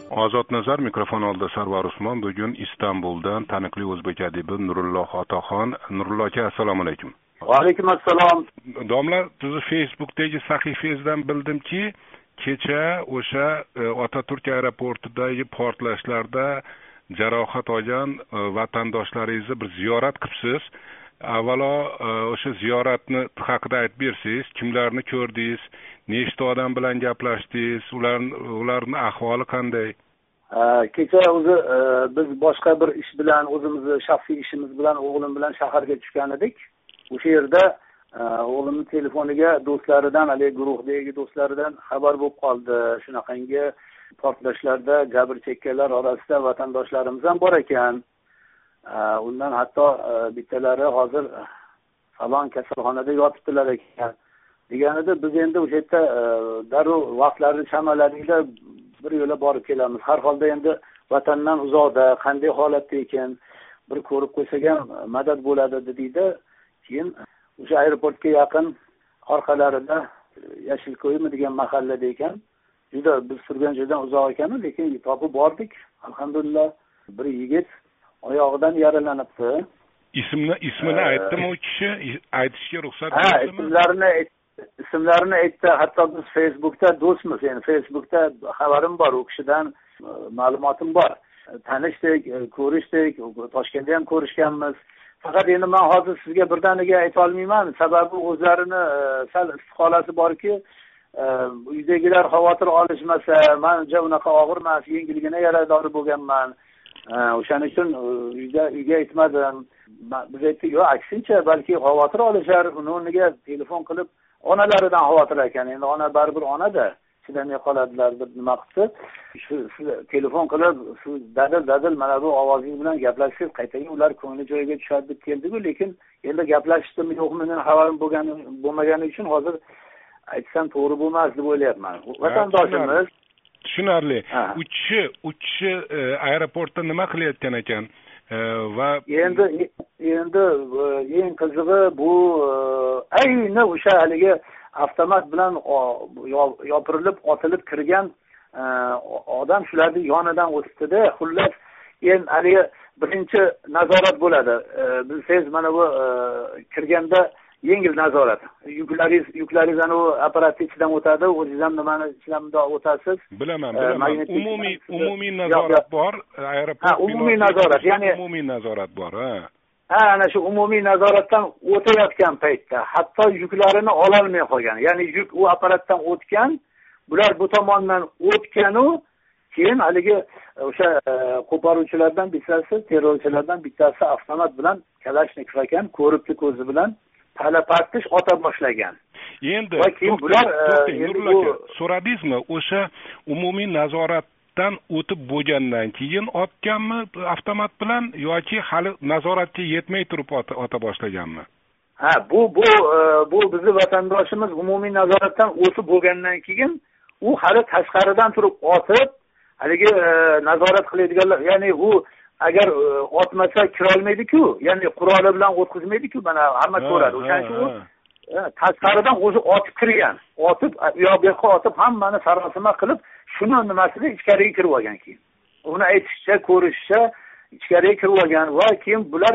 Ozod Nazar mikrofon oldida Sarvar Usmon. Bugun Istanbuldan taniqli o'zbek adibi Nurulloh Otaxon. Nurulloh aka, assalomu alaykum. Va alaykum assalom. Domla, sizni Facebookdagi sahifangizdan bildimki, kecha o'sha Otaturk aeroportidagi portlashlarda jarohat olgan vatandoshlaringizni bir ziyorat qilibsiz. Avvalo o'sha ziyoratni haqida aytib bersangiz, kimlarni ko'rdingiz, nechta odam bilan gaplashdingiz, ularning ahvoli qanday? Kecha o'zi biz boshqa bir ish bilan, o'zimizni shaxsiy ishimiz bilan o'g'lim bilan shaharga tushgan edik. O'sha yerda o'g'limning telefoniga do'stlaridan, haligi guruhdagi do'stlaridan xabar bo'lib qoldi. Shunaqangi portlashlarda jabr chekkanlar orasida vatandoshlarimiz ham bor ekan. Undan hatto bittalari hozir falon kasalxonada yotibdilar ekan. Deganida biz endi o'sha yerda darrov vaqtlarni chamaladikda bir yo'la borib kelamiz. Har holda endi vatandan uzoqda, qanday holatda ekan, bir ko'rib qo'ysak ham madad bo'ladi dedikda. Keyin o'sha aeroportga yaqin orqalarida Yashilko'ymi degan mahallada ekan. Juda biz turgan joydan uzoq ekan, lekin topib bordik. Alhamdulillah, bir yigit oyog'idan yaralanibdi. Ismini aytdimi u kishi? Aytishga ruxsat bersinmi? ismlarini aytdi. Hatto biz Facebookda do'stmiz, ya'ni Facebookda xabarim bor, u kishidan ma'lumotim bor. Tanishdik, ko'rishdik, Toshkentda ham ko'rishganmiz. Faqat endi men hozir sizga birdaniga ayta olmayman, sababi o'zlarini sal istiqolasi borki, uydagilar xavotir olishmasa, menja unaqa og'ir emas, yengilgina yarador bo'lganman. O'shaning uchun uyga aytmadim. Biz aytdik, yo'q, aksincha, balki xavotir olishar, o'rniga telefon qilib onalaridan xavotir ekan. Endi ona baribir ona-da, chidamay qoladilar deb nima qildi. Shu telefon qilib, shu dadil mana bu ovozingiz bilan gaplashib, qaytaga ular ko'ngli joyiga tushadi deb keldi-ku, lekin endi gaplashdimi yo'qmi, mening xabarim bo'lmagani uchun hozir aytsam to'g'ri bo'lmas deb o'ylayapman. Vatandoshimiz tushunarli. Uchishi aeroportda nima qilayotgan ekan? Va endi eng qizig'i bu ayni o'sha haligi avtomat bilan yopirilib, otilib kirgan odam shularning yonidan o'tdi-da. Xullas, endi haligi birinchi nazorat bo'ladi. Bilsangiz, mana bu kirganda yengil nazorat. Yuklaringiz ana u apparatning ichidan o'tadi, o'zingiz ham nimani ichidan o'tasiz. Bilaman. Umumiy nazorat bor, aeroport. Umumiy nazorat, ya'ni umumiy nazorat bor, ana shu umumiy nazoratdan o'tayotgan paytda hatto yuklarini ololmay qolgan. Ya'ni yuk u apparatdan o'tgan, bular bu tomondan o'tgan-u, keyin haligi o'sha qo'poruvchilardan bittasi, terrorchilardan bittasi avtomat bilan Kalashnikov ekan, ko'ribdi ko'zi bilan talapartish ota boshlagan. Endi bular so'radingizmi, o'sha umumiy nazoratdan o'tib bo'lgandan keyin otganmi avtomat bilan yoki hali nazoratga yetmay turib ota boshlaganmi? Bu bizning vatandoshimiz umumiy nazoratdan o'tib bo'lgandan keyin u hali tashqaridan turib otib, haligi nazorat qiladiganlar, ya'ni u agar otmasa kira olmaydi-ku, ya'ni quroli bilan o'tkazmaydi-ku, mana hamma ko'radi. O'shaning uchun tashqaridan o'zi otib kirgan. Otib, u yoqqa otib, hammani sarosima qilib, shuni nimasida ichkariga kirib olgan keyin. Uni aytishicha, ko'rishicha ichkariga kirib olgan va keyin bular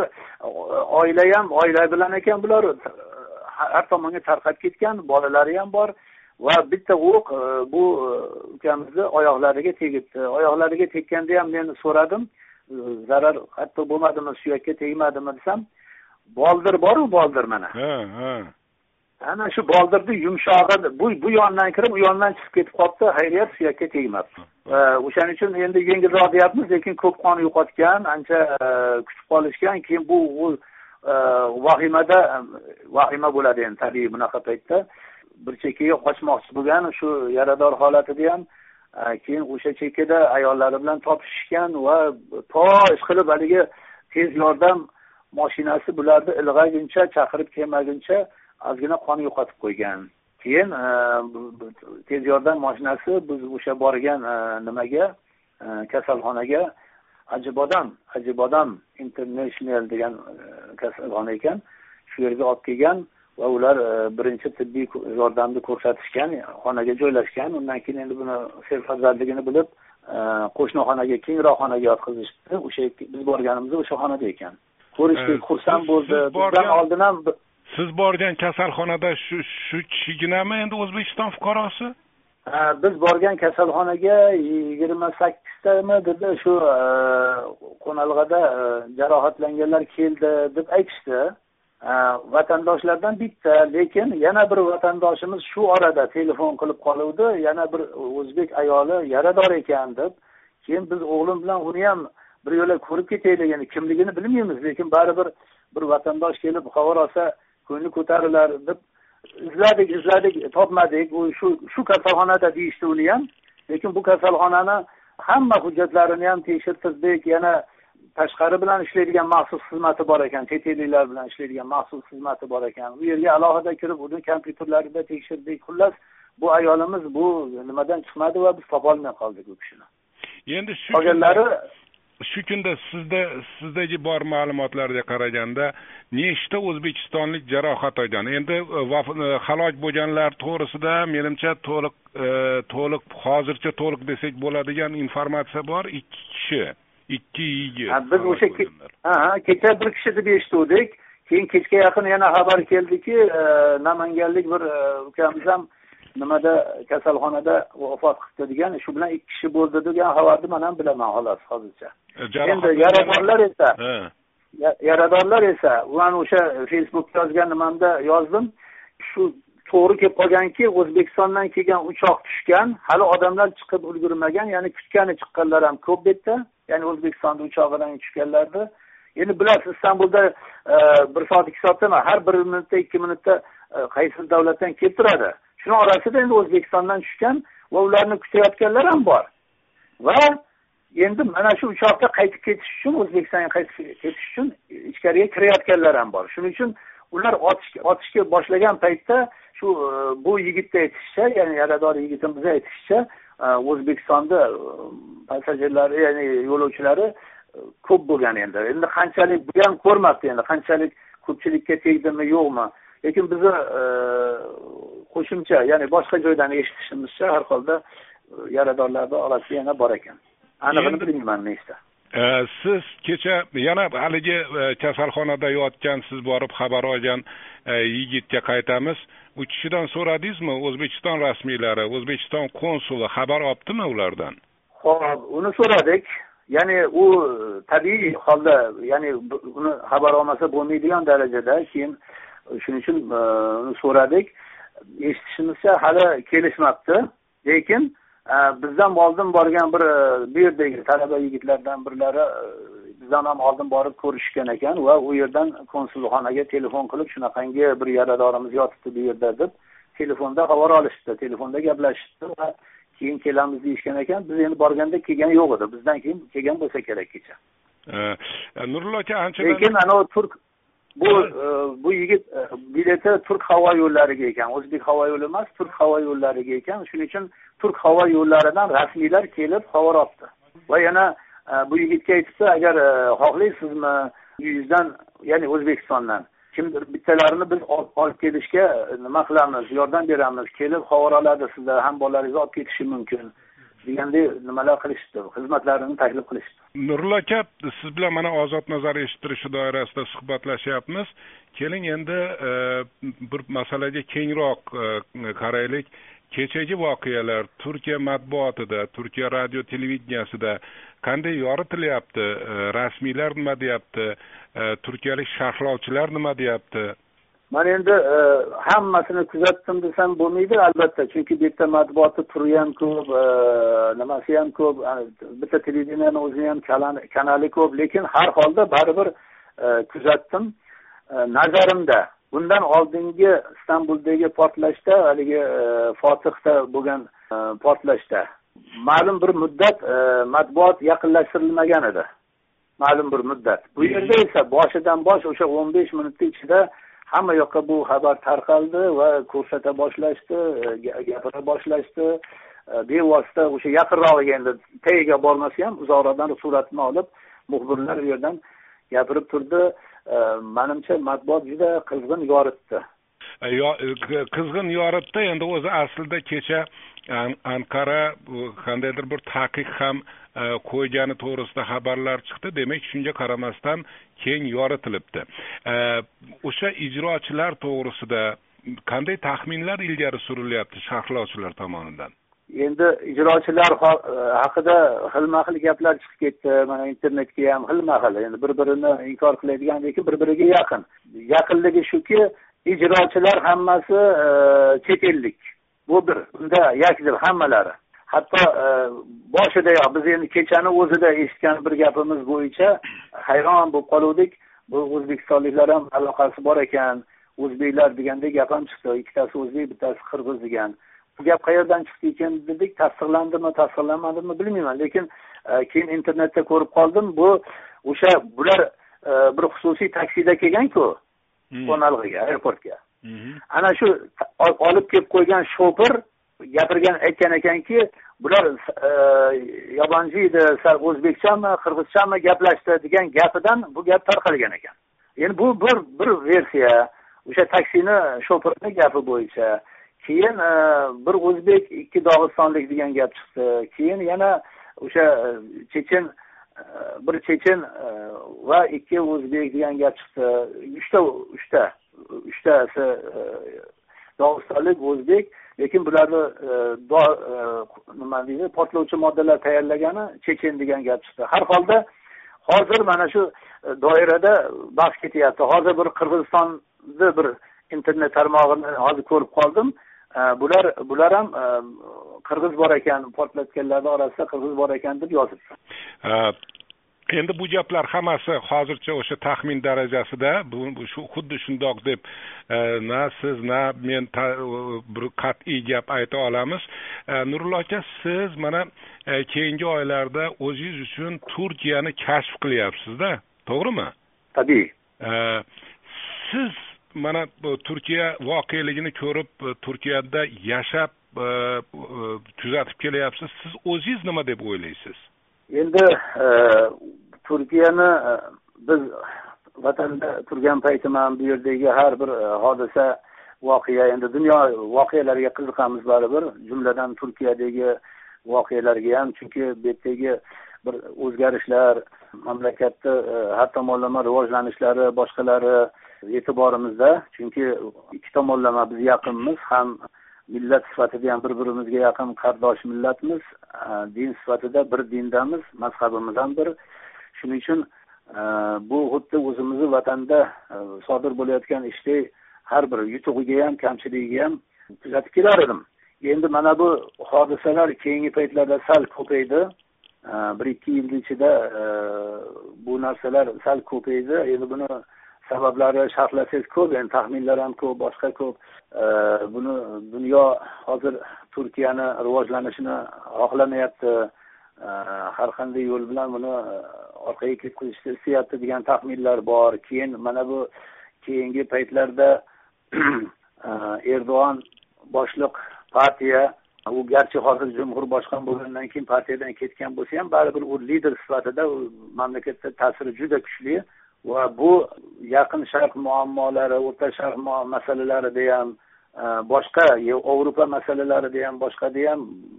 oila bilan ekan, bular har tomonga tarqab ketgan, bolalari ham bor va bitta o'q bu ukamizni oyoqlariga tegibdi. Oyoqlariga tekkanda ham men so'radim, zarar hatto bo'lmadimi, suyakka tegmadimi desam, boldir bor-u, boldir mana. Ana shu boldirni yumshog'i bu yondan kirib, u yondan chiqib ketib qoldi, hayriyat suyakka tegmabdi. O'shaning uchun endi yengilroq deyapmiz, lekin ko'p qon yo'qotgan, ancha kutib qolishgan, keyin bu vahima bo'ladi endi tabiiy bunaqa paytda. Bir chekkaga qochmoqchi bo'lgan, shu yarador holatida ham keyin o'sha chekkada ayollari bilan topishishgan va ish qilib haligi tez yordam mashinasi bularni ilg'aguncha, chaqirib kelmaguncha ozgina qon yo'qotib qo'ygan. Keyin tez yordam mashinasi biz o'sha borgan nimaga, kasalxonaga, Ajibodam International degan kasalxona ekan, shu yerga olib kelgan va ular birinchi tibbiy yordamni ko'rsatishgan, xonaga joylashgan. Undan keyin endi buni serfarzandligini bilib, qo'shni kengroq xonaga yotqizishdi. O'sha biz borganimizda o'sha xonada ekan. Ko'rishdik, xursand bo'ldi. Bizdan oldin ham siz borgan kasalxonada shu kishiginami endi O'zbekiston fuqarosi? Biz borgan kasalxonaga 28tami dedi, shu Qo'nalg'ada jarohatlanganlar keldi deb aytishdi. Vatandoshlardan bitta, lekin yana bir vatandoshimiz shu orada telefon qilib qoluvdi, yana bir o'zbek ayoli yarador ekan deb. Keyin biz o'g'lim bilan uni ham bir yo'la ko'rib ketaylik, ya'ni kimligini bilmaymiz, lekin baribir bir vatandosh kelib xabar olsa ko'ngli ko'tarilar deb izladik, topmadik. U shu kasalxonada deyishdi uni ham. Lekin bu kasalxonani hamma hujjatlarini ham tekshirtirdik. Yana tashqari bilan ishlaydigan maxsus xizmati bor ekan, chet elliklar bilan ishlaydigan maxsus xizmati bor ekan. U yerga alohida kirib, uni kompyuterlarida tekshirdik. Xullas, bu ayolimiz bu nimadan chiqmadi va biz topa olmay qoldik u kishini. Endi shu kunda sizdagi bor ma'lumotlarga qaraganda nechta o'zbekistonlik jarohat olgan? Endi halok bo'lganlar to'g'risida menimcha to'liq hozircha to'liq desak bo'ladigan informatsiya bor. 2 kishi, 2 yigit. Biz o'sha kecha bir kishi deb eshitdik. Keyin kechga yaqin yana xabar keldiki, namanganlik bir ukamiz ham nimada kasalxonada vafot qildi degan, shu bilan 2 kishi bo'ldi degan xabarni men ham bilaman xolos hozircha. Endi yaradorlar esa ularni o'sha Facebookda yozgan nimamda yozdim. Shu to'g'ri kelib qolganki, O'zbekistondan kelgan uchoq tushgan, hali odamlar chiqib ulgurmagan, ya'ni kutgani chiqqanlar ham ko'p bu yerda. Ya'ni O'zbekistonda uchoqdan tushganlardi. Endi bilasiz, Istanbulda 1 soat 2 soatda har 1 minutda 2 minutda qaysi davlatdan kelib turadi. Shuni orasida endi O'zbekistondan tushgan va ularni kutayotganlar ham bor. Va endi mana shu uchoqqa qaytib ketish uchun, O'zbekistonga qaytib ketish uchun ichkariga kirayotganlar ham bor. Shuning uchun ular otishga boshlagan paytda shu bu yigitga aytishicha, ya'ni yarador yigitimiz aytishicha, O'zbekistonda passajirlari, ya'ni yo'lovchilari ko'p bo'lgan endi. Endi qanchalik bu ham ko'rmabdi, endi qanchalik ko'pchilikka tegdimi yo'qmi. Lekin bizni qo'shimcha, ya'ni boshqa joydan eshitishimizcha har holda yaradorlarning orasida yana bor ekan. Aniqini bilmayman nechta. Siz kecha yana haligi kasalxonada yotgan, siz borib xabar olgan yigitga qaytamiz. U kishidan so'radingizmi? O'zbekiston rasmiylari, O'zbekiston konsuli xabar olibdimi ulardan? Xo'p, uni so'radik. Ya'ni u tabiiy holda, ya'ni uni xabar olmasa bo'lmaydigan darajada, keyin shuning uchun uni so'radik. Eshitishimizcha hali kelishmabdi. Lekin bizdan oldin borgan bir bu yerdagi talaba yigitlardan birlari bizdan ham oldin borib ko'rishgan ekan va u yerdan konsulxonaga telefon qilib, shunaqangi bir yaradorimiz yotibdi bu yerda deb telefonda xabar olishdi, telefonda gaplashishdi va keyin kelamiz deyishgan ekan. Biz endi borganda kelgan yo'q edi. Bizdan keyin kelgan bo'lsa kerak kecha. Nurullo aka, anchadan lekin ana turk bu yigit bileti Turk havo yo'llariga ekan, o'zbek havo yo'li emas, Turk havo yo'llariga ekan. Shuning uchun Turk havo yo'llaridan rasmiylar kelib xabar oldi. Va yana bu yigitga aytibdi, agar xohlaysizmi uyingizdan, ya'ni O'zbekistondan kimdir bittalarini biz olib kelishga nima qilamiz, yordam beramiz, kelib xabar oladi, sizlar ham bolalaringizni olib ketishi mumkin degandek nimalar qilishdi, xizmatlarini taklif qilishdi. Nurullo aka, siz bilan mana ozod nazar eshittirishi doirasida suhbatlashyapmiz. Keling endi bir masalaga kengroq qaraylik. Kechagi voqealar Turkiya matbuotida, Turkiya radio televideniyasida qanday yoritilyapti? Rasmiylar nima deyapti? Turkiyalik sharhlovchilar nima deyapti? Men endi hammasini kuzatdim desam bo'lmaydi, albatta, chunki bu yerda matbuotda turi ham ko'p, nimasi ham ko'p, bitta televideniyaning o'zini ham kanali ko'p, lekin har holda baribir kuzatdim. Nazarimda bundan oldingi Istanbuldagi portlashda, haligi Fotihda bo'lgan portlashda ma'lum bir muddat matbuot yaqinlashtirilmagan edi. Ma'lum bir muddat. Bu yerda esa boshidan bosh o'sha 15 minutning ichida hamma yoqqa bu xabar tarqaldi va ko'rsata boshlashdi, gapira boshlashdi. Bevosita o'sha yaqinrog'iga, endi tagiga bormasa ham uzoqroqdan suratini olib, muxbirlar u yerdan gapirib turdi. Menimcha matbuot juda qizg'in yoritdi. Qizg'in yoritdi. Endi o'zi aslida kecha Anqara qandaydir bir taqiq ham qo'ygani to'g'risida xabarlar chiqdi. Demak, shunga qaramasdan keng yoritilibdi. O'sha ijrochilar to'g'risida qanday taxminlar ilgari surilyapti sharhlovchilar tomonidan? Endi ijrochilar haqida xilma-xil gaplar chiqib ketdi. Mana internetga ham xilma-xil. Endi bir-birini inkor qiladigan, lekin bir-biriga yaqin. Yaqinligi shuki, ijrochilar hammasi chet ellik. Bu bir. Unda yakdil hammalari. Hatto boshidayoq biz endi kechani o'zida eshitgan bir gapimiz bo'yicha hayron bo'lib qoldik. Bu o'zbekistonliklar ham aloqasi bor ekan. O'zbeklar deganda gap ham chiqdi. Ikkitasi o'zbek, bittasi qirg'iz degan. Bu gap qayerdan chiqdi ekan dedik, tasdiqlandimi, tasdiqlanmadimi bilmayman, lekin keyin internetda ko'rib qoldim. Bu o'sha bular bir xususiy taksida kelgan-ku, qo'nalg'iga, aeroportga. Ana shu olib kelib qo'ygan shofir aytgan ekanki, bular yabonchi edi, o'zbekchami, qirg'izchami gaplashdi degan gapidan bu gap tarqalgan ekan. Endi bu bir versiya, o'sha taksini shofirning gapi bo'yicha. Keyin bir o'zbek, ikki dog'istonlik degan gap chiqdi. Keyin yana o'sha bir chechen va ikki o'zbek degan gap chiqdi. Uchtasi dog'istonlik, o'zbek, lekin bularni nima deydi, portlovchi moddalar tayyorlagani chechen degan gap chiqdi. Har holda hozir mana shu doirada bahs ketyapti. Hozir bir Qirg'izistonda bir internet tarmog'ini hozir ko'rib qoldim. Bular ham qirg'iz bor ekan, portlatganlar orasida qirg'iz bor ekan deb yozibdi. Endi bu gaplar hammasi hozircha o'sha taxmin darajasida, bu xuddi shundoq deb na siz na men bir qat'iy gap ayta olamiz. Nurullo aka, siz mana keyingi oylarda o'zingiz uchun Turkiyani kashf qilyapsiz-da, to'g'rimi? Tabii. Siz mana Turkiya voqeligini ko'rib, Turkiyada yashab kuzatib kelyapsiz. Siz o'zingiz nima deb o'ylaysiz? Endi Turkiyani biz vatanda turgan paytim ham bu yerdagi har bir hodisa, voqea, endi dunyo voqealariga qiziqamiz baribir, jumladan Turkiyadagi voqealarga ham, chunki bu yerdagi bir o'zgarishlar, mamlakatda har tomonlama rivojlanishlari, boshqalari e'tiborimizda, chunki ikki tomonlama biz yaqinmiz, ham millat sifatida ham bir-birimizga yaqin qardosh millatmiz, din sifatida bir dindamiz, mazhabimiz ham bir. Shuning uchun bu xuddi o'zimizni vatanda sodir bo'layotgan ishda har bir yutug'iga ham, kamchiligiga ham kuzatib kelar edim. Endi mana bu hodisalar keyingi paytlarda sal ko'paydi. 1-2 yil ichida bu narsalar sal ko'paydi. Endi buni sabablari sharhlasangiz ko'p, endi taxminlar ham ko'p, boshqa ko'p. Buni dunyo hozir Turkiyani rivojlanishini xohlamayapti. Har qanday yo'l bilan buni orqaga ketishni istayapti degan taxminlar bor. Keyin mana bu keyingi paytlarda Erdo'g'on boshliq partiya, u garchi hozir jumhur boshqon bo'lgandan keyin partiyadan ketgan bo'lsa ham, baribir u lider sifatida mamlakatda ta'siri juda kuchli. Va bu yaqin sharq muammolari, o'rta sharq masalalarida ham, boshqa Yevropa masalalarida ham, boshqada ham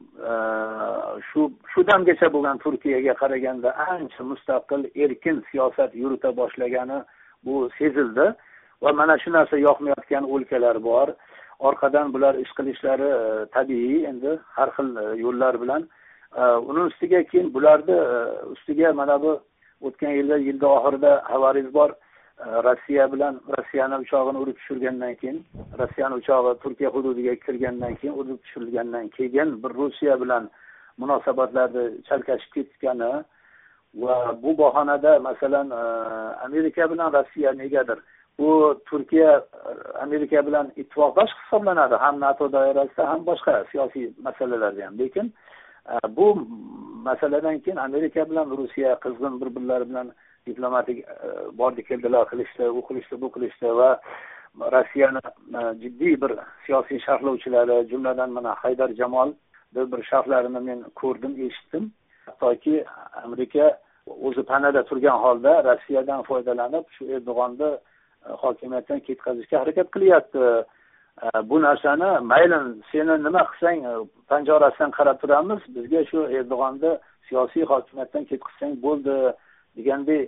shu damgacha bo'lgan Turkiyaga qaraganda ancha mustaqil, erkin siyosat yurita boshlagani bu sezildi. Va mana shu narsa yoqmayotgan o'lkalar bor. Orqadan bular ish qilishlari tabiiy, endi har xil yo'llar bilan. Uning ustiga keyin bularni ustiga mana bu o'tgan yilda oxirida xabaringiz bor, Rossiyani uchog'ini urib tushirgandan keyin, Rossiyani uchog'i Turkiya hududiga kirgandan keyin, urib tushirilgandan keyin bir Rossiya bilan munosabatlarni chalkashib ketgani va bu bahonada masalan Amerika bilan Rossiya negadir bu Turkiya Amerika bilan ittifoqdosh hisoblanadi, ham NATO doirasida, ham boshqa siyosiy masalalarda ham. Lekin bu masaladan keyin Amerika bilan Rossiya qizg'in bir-birlari bilan diplomatik bordi-keldilar qilishdi, u qilishdi, bu qilishdi va Rossiyani jiddiy bir siyosiy sharhlovchilari, jumladan mana Haydar Jamol bir sharhlarini men ko'rdim, eshitdim. Hattoki Amerika o'zi panada turgan holda Rossiyadan foydalanib shu Erdo'g'onni hokimiyatdan ketkazishga harakat qilyapti. bu narsani mayli seni nima qilsang panjarasidan qarab turamiz, bizga shu Erdo'g'onni siyosiy hokimiyatdan ketkizsang bo'ldi degandek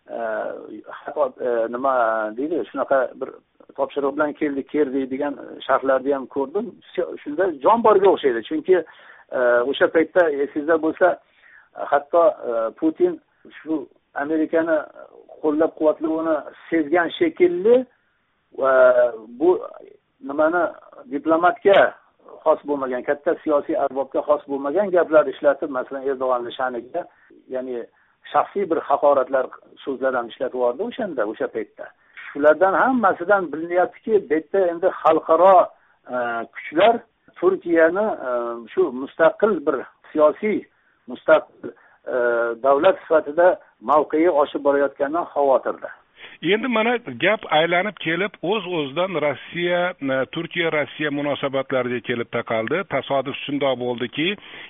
nima deydi, shunaqa bir topshiriq bilan keldik degan sharhlarni ham ko'rdim. Shunda jon borga o'xshaydi. Chunki o'sha paytda esingizda bo'lsa, hatto Putin shu Amerikani qo'llab-quvvatlovini sezgan shekilli va bu nimani diplomatga xos bo'lmagan, katta siyosiy arbobga xos bo'lmagan gaplar ishlatib, masalan Erdo'g'onning sha'niga, ya'ni shaxsiy bir haqoratlar so'zlar ham ishlatib yubordi o'sha paytda. Shulardan hammasidan bilinyaptiki, bu yerda endi xalqaro kuchlar Turkiyani shu mustaqil bir siyosiy mustaqil davlat sifatida mavqei oshib borayotganidan xavotirda. Endi mana gap aylanib kelib o'z-o'zidan Turkiya-Rossiya munosabatlariga kelib taqaldi. Tasodif shundoq bo'ldiki,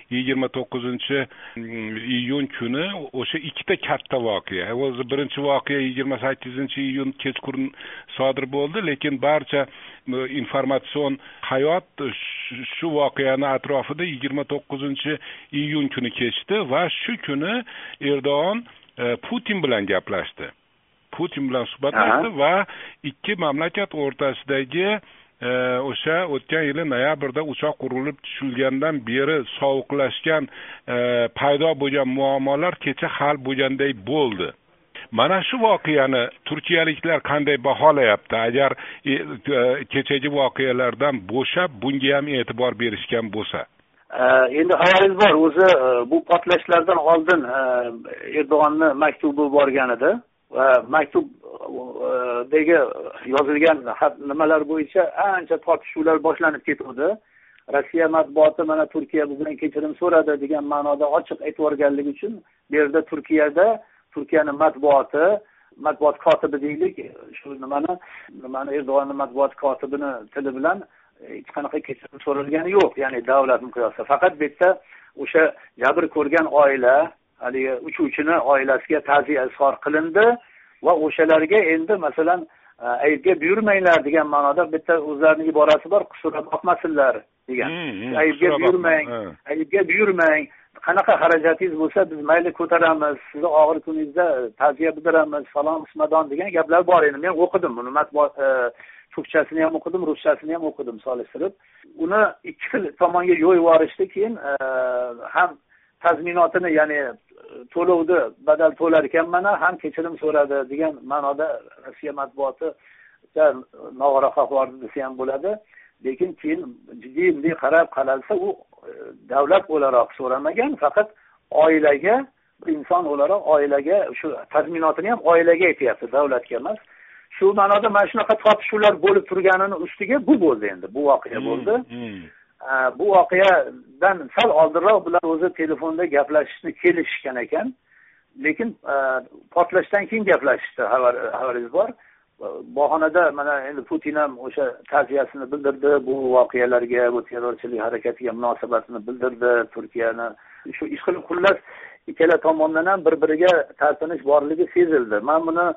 29-iyun kuni o'sha ikkita katta voqea. O'zi birinchi voqea 28-iyun kechqurun sodir bo'ldi, lekin barcha informatsion hayot shu voqeani atrofida 29-iyun kuni kechdi va shu kuni Erdo'g'on Putin bilan gaplashdi. Putin bilan suhbatlashdi va ikki mamlakat o'rtasidagi o'sha o'tgan yili noyabrda uchoq qurilib tushilgandan beri sovuqlashgan paydo bo'lgan muammolar kecha hal bo'lganday bo'ldi. Mana shu voqeani turkiyaliklar qanday baholayapti? Agar kechagi voqealardan bo'shab bunga ham e'tibor berishgan bo'lsa. Endi xabaringiz bor, o'zi bu portlashlardan oldin Erdo'g'onni maktubi borgan edi. Va maktubdagi yozilgan nimalar bo'yicha ancha tortishuvlar boshlanib ketdi. Rossiya matbuoti mana Turkiya bizdan kechirim so'radi degan ma'noda ochiq aytib uchun bu yerda Turkiyaning matbuot kotibi deylik, shu nimani Erdo'g'onning matbuot kotibini tili bilan hech qanaqa kechirim so'ralgani yo'q, ya'ni davlat miqyosida. Faqat bu yerda o'sha jabr ko'rgan oila, haligi uchuvchini oilasiga ta'ziya izhor qilindi va o'shalarga endi masalan aybga buyurmanglar degan ma'noda bitta o'zlarining iborasi bor, qusurga boqmasinlar degan. Aybga buyurmang. Qanaqa xarajatingiz bo'lsa biz mayli ko'taramiz, sizni og'ir kuningizda ta'ziya bildiramiz, falon ismadon degan gaplar bor. Endi men o'qidim buni, matbuot turkchasini ham o'qidim, ruschasini ham o'qidim solishtirib. Uni ikki xil tomonga yo'yib yuborishdi, keyin ham tazminotini, ya'ni to'lovni badal to'lar ekan mana ham kechirim so'radi degan ma'noda Rossiya matbuoti no'g'ri xabar desa ham bo'ladi. Lekin keyin jiddiy qarab qaralsa, u davlat o'laroq so'ramagan, faqat oilaga, inson o'laroq oilaga shu tazminotini ham oilaga aytyapti, davlatga emas. Shu ma'noda mana shunaqa tortishuvlar bo'lib turganini ustiga bu bo'ldi, endi bu voqea bo'ldi. Bu voqeadan sal oldinroq bular o'zi telefonda gaplashishni kelishgan ekan, lekin portlashdan keyin gaplashishdi, xabaringiz bor. Bahonada mana endi Putin ham o'sha ta'ziyasini bildirdi, bu voqealarga, bu terrorchilik harakatiga munosabatini bildirdi, Turkiyani shu ish qilib, xullas ikkala tomondan ham bir-biriga talpinish borligi sezildi. Men buni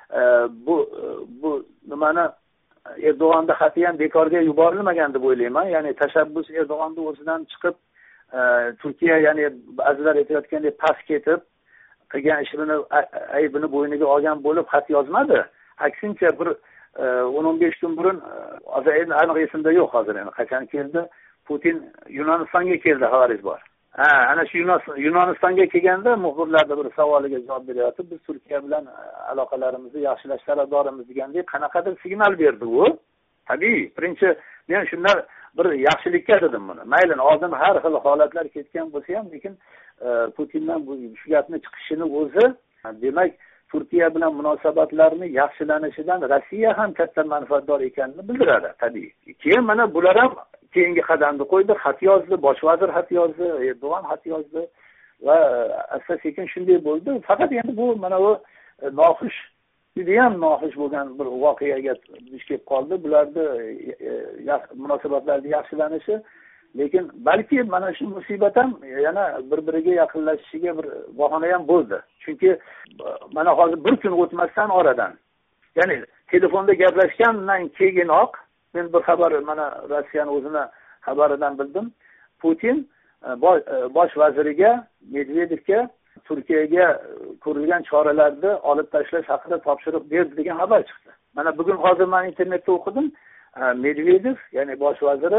bu nimani Erdo'g'onning xati ham bekorga yuborilmagan deb o'ylayman. Ya'ni tashabbus Erdo'g'onning o'zidan chiqib, Turkiya, ya'ni ba'zilar aytayotgandek past ketib, qilgan ishini aybini bo'yniga olgan bo'lib xat yozmadi. Aksincha bir 10-15 kun burun, hozir aniq esimda yo'q hozir, endi qachon keldi, Putin Yunonistonga keldi, xabaringiz bor. Ana shu Yunonistonga kelganda muxbirlarning bir savoliga javob beryapti. Biz Turkiya bilan aloqalarimizni yaxshilash tarafdorimiz degandek qanaqadir signal berdi u. Tabiiy, birinchi men shundan bir yaxshilikka dedim buni. Mayli, oldin har xil holatlar ketgan bo'lsa ham, lekin Putindan bu shu gapni chiqishini o'zi, demak, Turkiya bilan munosabatlarning yaxshilanishidan Rossiya ham katta manfaatdor ekanini bildiradi, tabiiy. Keyin mana bular ham keyingi qadamni qo'ydi, xat yozdi, bosh vazir xat yozdi, Erdo'g'on xat yozdi va asta-sekin shunday bo'ldi. Faqat endi bu mana bu noxush, judayam noxush bo'lgan bir voqeaga duch kelib qoldi. Bularning munosabatlarning yaxshilanishi, lekin balki mana shu musibat ham yana bir-biriga yaqinlashishiga bir bahona ham bo'ldi. Chunki mana hozir bir kun o'tmasdan oradan, ya'ni telefonda gaplashgandan keyinoq men bir xabar mana Rossiyani o'zini xabaridan bildim. Putin bosh vaziriga Medvedevga Turkiyaga ko'rilgan choralarni olib tashlash haqida topshiriq berdi degan xabar chiqdi. Mana bugun hozir men internetda o'qidim. Medvedev, ya'ni bosh vaziri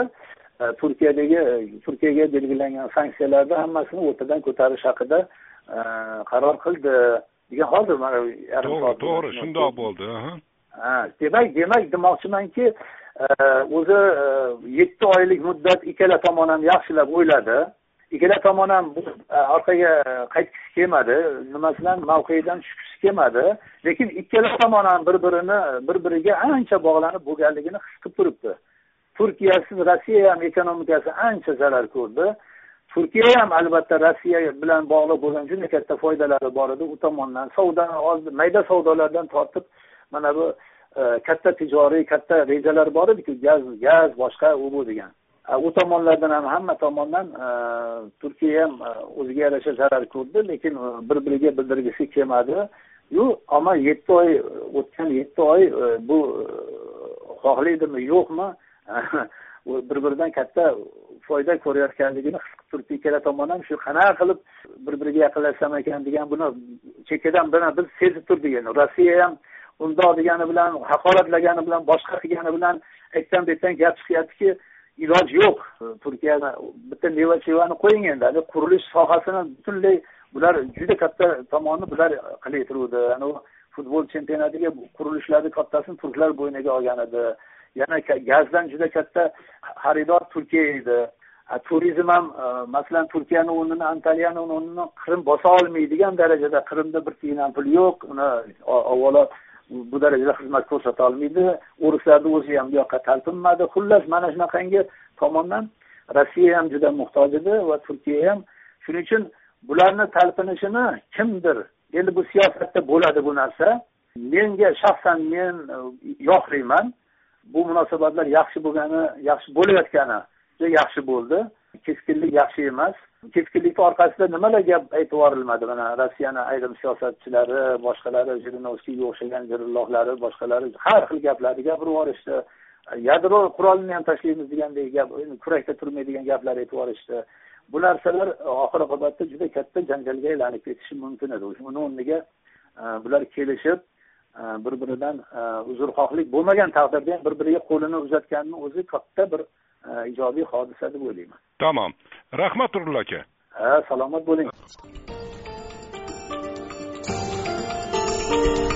Turkiyaga belgilangan sanksiyalarni hammasini o'rtadan ko'tarish haqida qaror qildi degan hozir mana yarim soat. To'g'ri, shundoq bo'ldi. Demak demoqchimanki, o'zi 7 oylik muddat ikkala tomon ham yaxshilab o'yladi. Ikkala tomon ham orqaga qaytgisi kelmadi, nimasidan mavqeyidan tushgisi kelmadi, lekin ikkala tomon ham bir-biriga ancha bog'lanib bo'lganligini his qilib turibdi. Turkiyasiz Rossiya ham ekonomikasi ancha zarar ko'rdi. Turkiya ham albatta Rossiya bilan bog'liq bo'lgan juda katta foydalari bor edi. U tomondan mayda savdolardan tortib mana bu katta tijoriy, katta rejalar bor edi-ku, gaz boshqa u degan. U tomonlardan ham hamma tomondan Turkiya ham o'ziga yarasha zarar ko'rdi, lekin bir-biriga bildirgisi kelmadi. Ammo 7 oy o'tgan 7 oy bu xohlaydimi, yo'qmi? Bir-biridan katta foyda ko'rayotganligini his qilib turibdi. Ikkala tomon ham shu qanaqa qilib bir-biriga yaqinlashsam ekan degan buni chekkadan biz sezib turdik. Rossiya ham undoq degani bilan, haqoratlagani bilan, boshqa qilgani bilan aytdan-betdan gap chiqyaptiki, iloj yo'q. Turkiyani bitta neva-chevani qo'ying endi. Qurilish sohasini butunlay bular juda katta tomonni bular qilaytiruvdi. Futbol chempionatiga qurilishlarning kattasini turklar bo'yniga olgan edi. Yana gazdan juda katta xaridor Turkiya edi. Turizm ham masalan Turkiyani o'rnini, Antaliyani o'rnini Qrim bosa olmaydigan darajada, Qrimda bir tiyin ham pul yo'q. Uni avvalo bu darajada xizmat ko'rsata olmaydi. O'rislarning o'zi ham bu yoqqa talpinmadi. Xullas mana shunaqangi tomondan Rossiya ham juda muhtoj edi va Turkiya ham. Shuning uchun bularni talpinishini kimdir, endi bu siyosatda bo'ladi bu narsa. Menga shaxsan men yoqlayman. Bu munosabatlar yaxshi bo'layotgani juda yaxshi bo'ldi. Keskinlik yaxshi emas. Keskinlik orqasida nimalar gap aytib yuborilmadi. Mana Rossiyani ayrim siyosatchilari, boshqalari, Jirinovskiyga o'xshagan jirillohlari, boshqalari har xil gaplarni gapirib yuborishdi. Yadro qurolini ham tashlaymiz degandek gap, kurakda turmaydigan gaplar aytib yuborishdi. Bu narsalar oxir-oqibatda juda katta janjalga aylanib ketishi mumkin edi. Uni o'rniga bular kelishib bir-biridan uzrxohlik bo'lmagan taqdirda ham bir-biriga qo'lini uzatganini o'zi katta bir ijobiy hodisa deb o'ylayman. Tamam. Rahmat Turul aka. Salomat bo'ling.